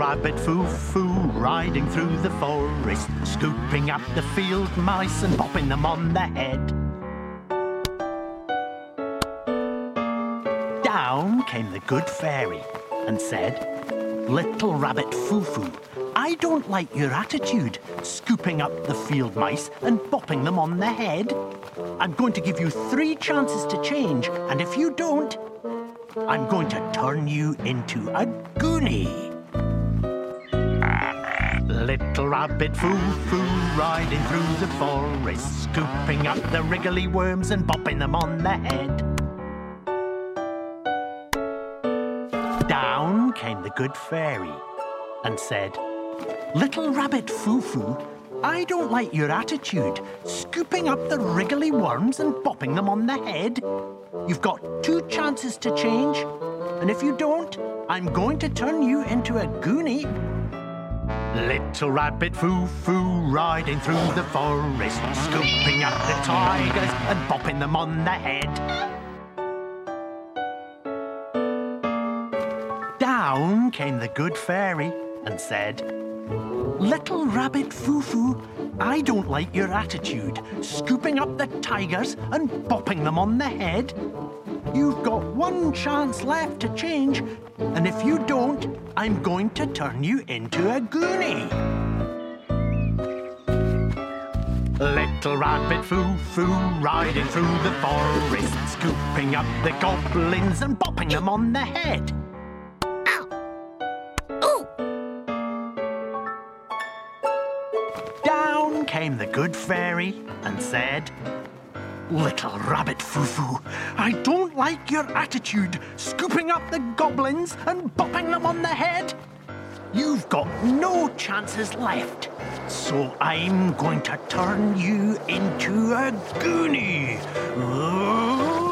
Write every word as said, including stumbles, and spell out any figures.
Rabbit Foo-Foo riding through the forest, scooping up the field mice and popping them on the head. Down came the good fairy and said, "Little Rabbit Foo-Foo, I don't like your attitude, scooping up the field mice and bopping them on the head. I'm going to give you three chances to change, and if you don't, I'm going to turn you into a goonie." Little Rabbit Foo-Foo riding through the forest, scooping up the wriggly worms and bopping them on the head. Down came the good fairy and said, "Little Rabbit Foo-Foo, I don't like your attitude, scooping up the wriggly worms and bopping them on the head. You've got two chances to change, and if you don't, I'm going to turn you into a goonie." Little Rabbit Foo-Foo riding through the forest, scooping up the tigers and bopping them on the head. Down came the good fairy and said, "Little Rabbit Foo-Foo, I don't like your attitude, scooping up the tigers and bopping them on the head. You've got one chance left to change, and if you don't, I'm going to turn you into a goonie." Little Rabbit Foo-Foo riding through the forest, scooping up the goblins and bopping them on the head. Down came the good fairy and said, "Little Rabbit Foo-Foo, I don't like your attitude, scooping up the goblins and bopping them on the head. You've got no chances left, so I'm going to turn you into a goonie."